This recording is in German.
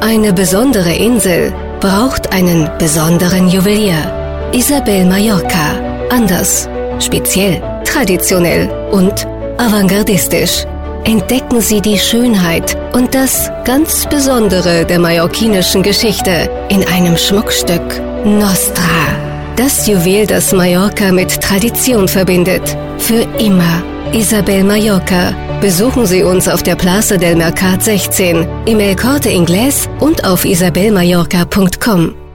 Eine besondere Insel braucht einen besonderen Juwelier. Isabel Mallorca. Anders, speziell, traditionell und avantgardistisch. Entdecken Sie die Schönheit und das ganz Besondere der mallorquinischen Geschichte in einem Schmuckstück Nostra. Das Juwel, das Mallorca mit Tradition verbindet. Für immer. Isabel Mallorca. Besuchen Sie uns auf der Plaza del Mercat 16, im El Corte Inglés und auf isabelmallorca.com.